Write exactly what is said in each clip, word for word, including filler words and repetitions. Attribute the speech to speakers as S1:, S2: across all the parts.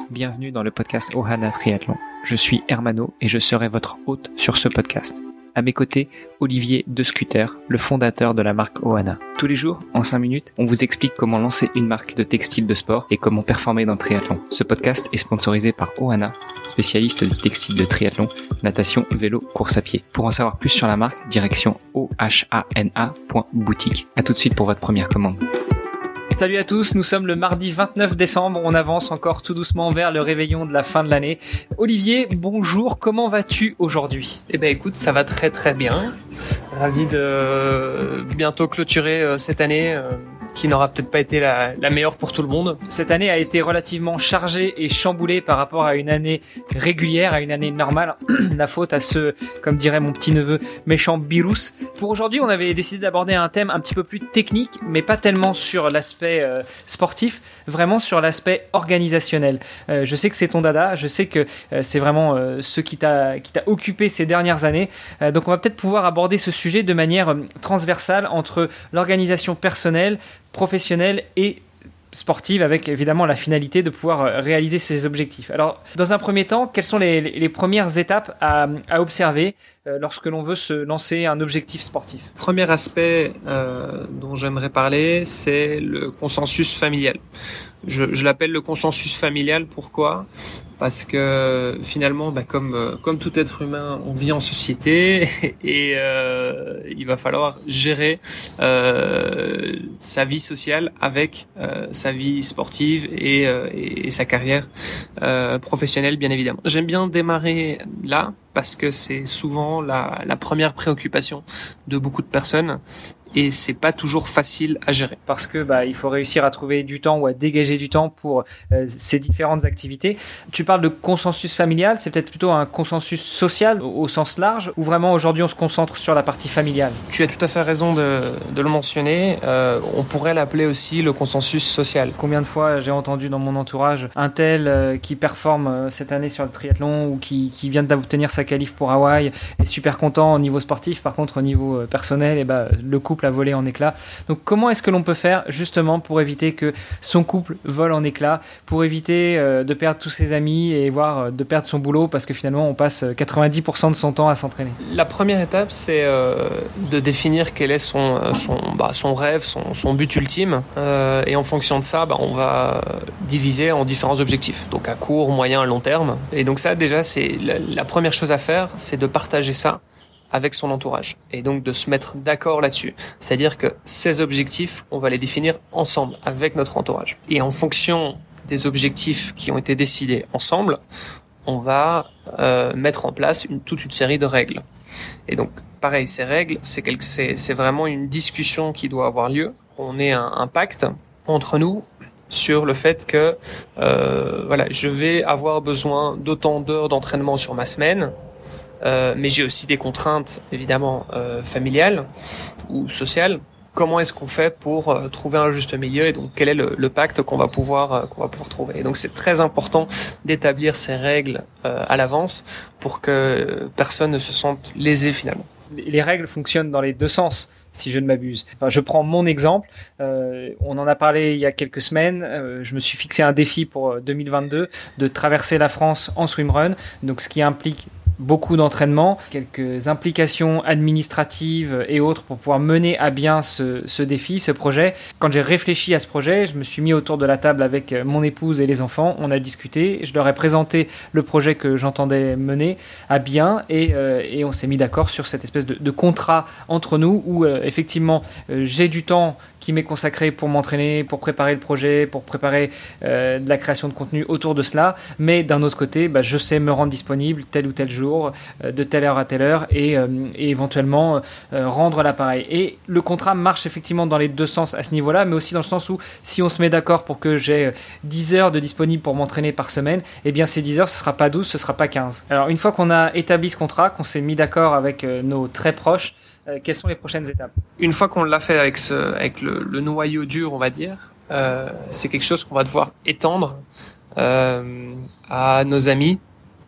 S1: bienvenue dans le podcast Ohana Triathlon. Je suis Hermano et je serai votre hôte sur ce podcast. À mes côtés, Olivier De Scuter, le fondateur de la marque Ohana. Tous les jours, en cinq minutes, on vous explique comment lancer une marque de textile de sport et comment performer dans le triathlon. Ce podcast est sponsorisé par Ohana, spécialiste du textile de triathlon, natation, vélo, course à pied. Pour en savoir plus sur la marque, direction ohana point boutique. À tout de suite pour votre première commande. Salut à tous, nous sommes le mardi vingt-neuf décembre, on avance encore tout doucement vers le réveillon de la fin de l'année. Olivier, bonjour, comment vas-tu aujourd'hui ?
S2: Eh ben écoute, ça va très très bien. Ravi de bientôt clôturer cette année euh, qui n'aura peut-être pas été la, la meilleure pour tout le monde.
S1: Cette année a été relativement chargée et chamboulée par rapport à une année régulière, à une année normale. La faute à ce, comme dirait mon petit neveu, méchant virus. Pour aujourd'hui, on avait décidé d'aborder un thème un petit peu plus technique, mais pas tellement sur l'aspect euh, sportif, vraiment sur l'aspect organisationnel. Euh, je sais que c'est ton dada, je sais que euh, c'est vraiment euh, ce qui t'a, qui t'a occupé ces dernières années. Euh, donc on va peut-être pouvoir aborder ce sujet de manière euh, transversale entre l'organisation personnelle, professionnelle et sportive, avec évidemment la finalité de pouvoir réaliser ses objectifs. Alors, dans un premier temps, quelles sont les, les premières étapes à, à observer euh, lorsque l'on veut se lancer un objectif sportif ?
S2: Premier aspect euh, dont j'aimerais parler, c'est le consensus familial. Je, je l'appelle le consensus familial, pourquoi ? Parce que finalement, bah, comme comme tout être humain, on vit en société et euh, il va falloir gérer euh, sa vie sociale avec euh, sa vie sportive et, euh, et, et sa carrière euh, professionnelle, bien évidemment. J'aime bien démarrer là parce que c'est souvent la, la première préoccupation de beaucoup de personnes. Et c'est pas toujours facile à gérer.
S1: Parce que bah il faut réussir à trouver du temps ou à dégager du temps pour euh, ces différentes activités. Tu parles de consensus familial, c'est peut-être plutôt un consensus social au, au sens large, ou vraiment aujourd'hui on se concentre sur la partie familiale ?
S2: Tu as tout à fait raison de, de le mentionner. Euh, on pourrait l'appeler aussi le consensus social.
S1: Combien de fois j'ai entendu dans mon entourage un tel euh, qui performe euh, cette année sur le triathlon ou qui, qui vient d'obtenir sa qualif pour Hawaï est super content au niveau sportif, par contre au niveau euh, personnel, et bah, le couple a volé en éclats. Donc comment est-ce que l'on peut faire justement pour éviter que son couple vole en éclats, pour éviter euh, de perdre tous ses amis et voire euh, de perdre son boulot parce que finalement on passe quatre-vingt-dix pour cent de son temps à s'entraîner ?
S2: La première étape, c'est euh, de définir quel est son son bah, son rêve, son son but ultime, euh, et en fonction de ça, bah, on va diviser en différents objectifs, donc à court, moyen, long terme. Et donc ça, déjà, c'est la, la première chose à faire, c'est de partager ça avec son entourage et donc de se mettre d'accord là-dessus. C'est-à-dire que ces objectifs, on va les définir ensemble avec notre entourage. Et en fonction des objectifs qui ont été décidés ensemble, on va euh, mettre en place une, toute une série de règles. Et donc, pareil, ces règles, c'est, quelque, c'est, c'est vraiment une discussion qui doit avoir lieu. On ait un, un pacte entre nous sur le fait que euh, voilà, je vais avoir besoin d'autant d'heures d'entraînement sur ma semaine. Euh, mais j'ai aussi des contraintes évidemment euh, familiales ou sociales. Comment est-ce qu'on fait pour euh, trouver un juste milieu et donc quel est le, le pacte qu'on va pouvoir euh, qu'on va pouvoir trouver. Et donc c'est très important d'établir ces règles euh, à l'avance pour que personne ne se sente lésé finalement.
S1: Les règles fonctionnent dans les deux sens, si je ne m'abuse. Enfin, je prends mon exemple. Euh, on en a parlé il y a quelques semaines. Euh, je me suis fixé un défi pour deux mille vingt-deux de traverser la France en swimrun. Donc, ce qui implique beaucoup d'entraînement, quelques implications administratives et autres pour pouvoir mener à bien ce, ce défi, ce projet. Quand j'ai réfléchi à ce projet, je me suis mis autour de la table avec mon épouse et les enfants, on a discuté, je leur ai présenté le projet que j'entendais mener à bien et, euh, et on s'est mis d'accord sur cette espèce de, de contrat entre nous où euh, effectivement euh, j'ai du temps qui m'est consacré pour m'entraîner, pour préparer le projet, pour préparer euh, de la création de contenu autour de cela. Mais d'un autre côté, bah, je sais me rendre disponible tel ou tel jour, euh, de telle heure à telle heure, et, euh, et éventuellement euh, rendre l'appareil. Et le contrat marche effectivement dans les deux sens à ce niveau-là, mais aussi dans le sens où si on se met d'accord pour que j'ai dix heures de disponible pour m'entraîner par semaine, eh bien ces dix heures, ce ne sera pas douze, ce ne sera pas quinze. Alors une fois qu'on a établi ce contrat, qu'on s'est mis d'accord avec euh, nos très proches, Euh, quelles sont les prochaines étapes ?
S2: Une fois qu'on l'a fait avec, ce, avec le, le noyau dur, on va dire, euh, c'est quelque chose qu'on va devoir étendre euh, à nos amis,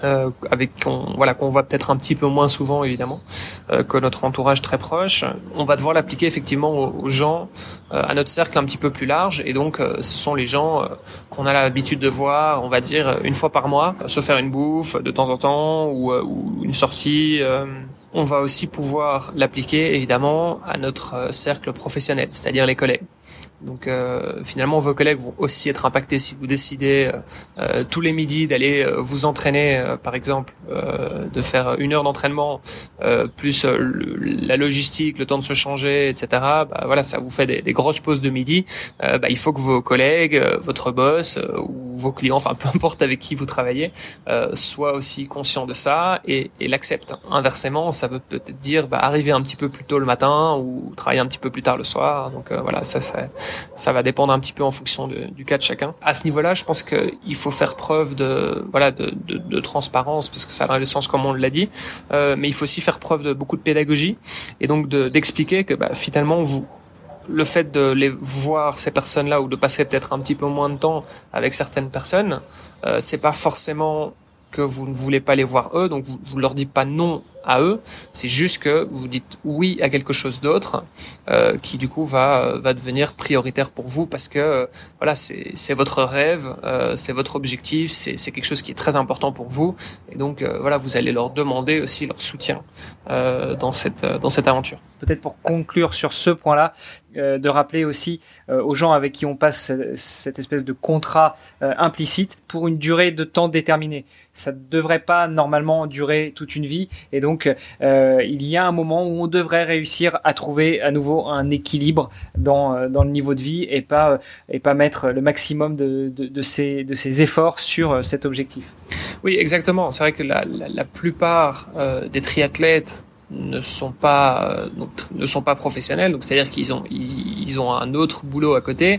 S2: euh, avec qu'on voilà qu'on voit peut-être un petit peu moins souvent évidemment euh, que notre entourage très proche, on va devoir l'appliquer effectivement aux, aux gens, euh, à notre cercle un petit peu plus large. Et donc euh, ce sont les gens euh, qu'on a l'habitude de voir, on va dire une fois par mois, se faire une bouffe de temps en temps ou, euh, ou une sortie. Euh, on va aussi pouvoir l'appliquer évidemment à notre euh, cercle professionnel, c'est-à-dire les collègues. Donc euh, finalement vos collègues vont aussi être impactés si vous décidez euh, euh, tous les midis d'aller euh, vous entraîner euh, par exemple, euh, de faire une heure d'entraînement euh, plus euh, le, la logistique, le temps de se changer, et cetera. Bah voilà, ça vous fait des, des grosses pauses de midi. Euh, bah, il faut que vos collègues, euh, votre boss euh, ou vos clients, enfin peu importe avec qui vous travaillez, euh, soient aussi conscients de ça et, et l'acceptent. Inversement, ça veut peut-être dire bah, arriver un petit peu plus tôt le matin ou travailler un petit peu plus tard le soir. Donc euh, voilà, ça ça Ça va dépendre un petit peu en fonction de, du cas de chacun. À ce niveau-là, je pense qu'il faut faire preuve de voilà de, de, de transparence parce que ça a le sens comme on l'a dit, euh, mais il faut aussi faire preuve de beaucoup de pédagogie et donc de, d'expliquer que bah, finalement vous le fait de les voir ces personnes-là ou de passer peut-être un petit peu moins de temps avec certaines personnes, euh, c'est pas forcément que vous ne voulez pas les voir eux, donc vous, vous leur dites pas non à eux, c'est juste que vous dites oui à quelque chose d'autre euh, qui du coup va va devenir prioritaire pour vous parce que euh, voilà c'est c'est votre rêve, euh, c'est votre objectif, c'est c'est quelque chose qui est très important pour vous et donc euh, voilà vous allez leur demander aussi leur soutien euh, dans cette dans cette aventure.
S1: Peut-être pour conclure sur ce point-là, euh, de rappeler aussi euh, aux gens avec qui on passe cette, cette espèce de contrat euh, implicite pour une durée de temps déterminée. Ça ne devrait pas normalement durer toute une vie et donc euh, il y a un moment où on devrait réussir à trouver à nouveau un équilibre dans dans le niveau de vie et pas et pas mettre le maximum de de, de ses de ses efforts sur cet objectif.
S2: Oui, exactement. C'est vrai que la la, la plupart euh, des triathlètes ne sont pas euh, donc, ne sont pas professionnels, donc c'est-à-dire qu'ils ont ils, ils ont un autre boulot à côté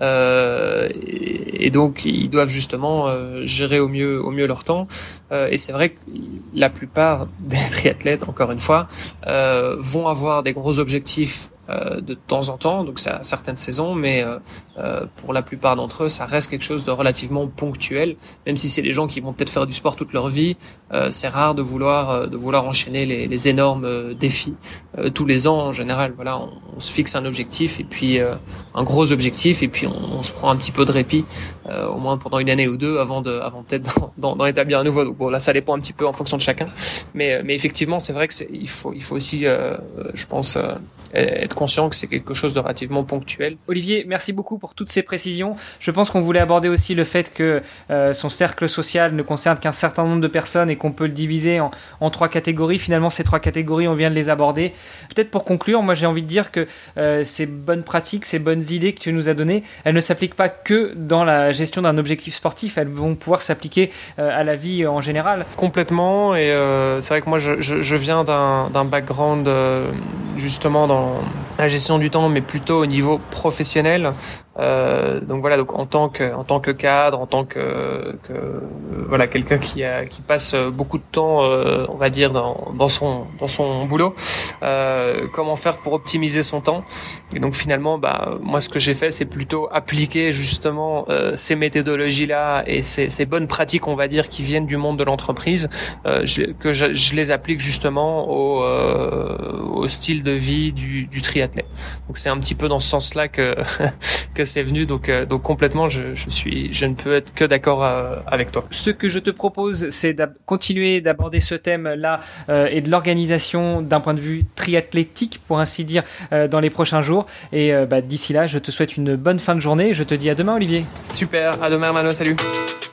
S2: euh, et, et donc ils doivent justement euh, gérer au mieux au mieux leur temps euh, et c'est vrai que la plupart des triathlètes encore une fois euh, vont avoir des gros objectifs euh, de temps en temps, donc ça a certaines saisons, mais euh, euh, pour la plupart d'entre eux, ça reste quelque chose de relativement ponctuel. Même si c'est des gens qui vont peut-être faire du sport toute leur vie, euh, c'est rare de vouloir euh, de vouloir enchaîner les, les énormes euh, défis euh, tous les ans. En général, voilà, on, on se fixe un objectif et puis euh, un gros objectif et puis on, on se prend un petit peu de répit, euh, au moins pendant une année ou deux, avant de avant peut-être d'en, d'en établir un nouveau. Donc bon, là, ça dépend un petit peu en fonction de chacun, mais mais effectivement, c'est vrai que c'est, il faut il faut aussi, euh, je pense. Euh, être conscient que c'est quelque chose de relativement ponctuel.
S1: Olivier, merci beaucoup pour toutes ces précisions. Je pense qu'on voulait aborder aussi le fait que euh, son cercle social ne concerne qu'un certain nombre de personnes et qu'on peut le diviser en, en trois catégories. Finalement, ces trois catégories, on vient de les aborder. Peut-être pour conclure, moi j'ai envie de dire que euh, ces bonnes pratiques, ces bonnes idées que tu nous as données, elles ne s'appliquent pas que dans la gestion d'un objectif sportif, elles vont pouvoir s'appliquer euh, à la vie en général.
S2: Complètement, et euh, c'est vrai que moi je, je, je viens d'un, d'un background euh, justement dans la gestion du temps, mais plutôt au niveau professionnel. Euh, donc voilà, donc en tant que en tant que cadre, en tant que, que euh, voilà quelqu'un qui a qui passe beaucoup de temps, euh, on va dire dans dans son dans son boulot. Euh, comment faire pour optimiser son temps? Et donc finalement, bah moi ce que j'ai fait, c'est plutôt appliquer justement euh, ces méthodologies-là et ces, ces bonnes pratiques, on va dire, qui viennent du monde de l'entreprise, euh, je, que je, je les applique justement au euh, au style de vie du, du triathlète. Donc c'est un petit peu dans ce sens-là que que c'est venu, donc euh, donc complètement je je suis je ne peux être que d'accord euh, avec toi.
S1: Ce que je te propose, c'est de continuer d'aborder ce thème là euh, et de l'organisation d'un point de vue triathlétique, pour ainsi dire, euh, dans les prochains jours. Et euh, bah, d'ici là, je te souhaite une bonne fin de journée. Je te dis à demain, Olivier.
S2: Super, à demain Mano, salut.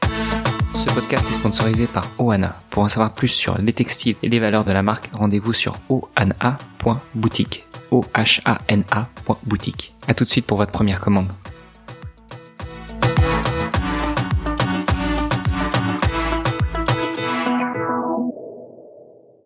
S3: Ce podcast est sponsorisé par Ohana. Pour en savoir plus sur les textiles et les valeurs de la marque, rendez-vous sur ohana point boutique. O H A N A point boutique. À tout de suite pour votre première commande.